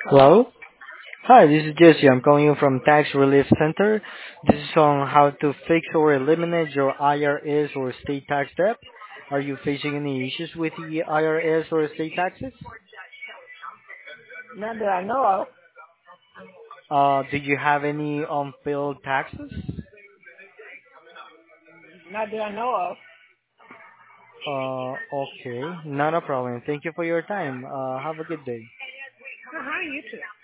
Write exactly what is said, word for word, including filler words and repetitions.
Hello? Hello? Hi, this is Jesse. I'm calling you from Tax Relief Center. This is on how to fix or eliminate your I R S or state tax debt. Are you facing any issues with the I R S or state taxes? Not that I know of. Uh, do you have any unbilled taxes? Not that I know of. Uh, okay, not a problem. Thank you for your time. Uh, have a good day. Uh-huh, you too.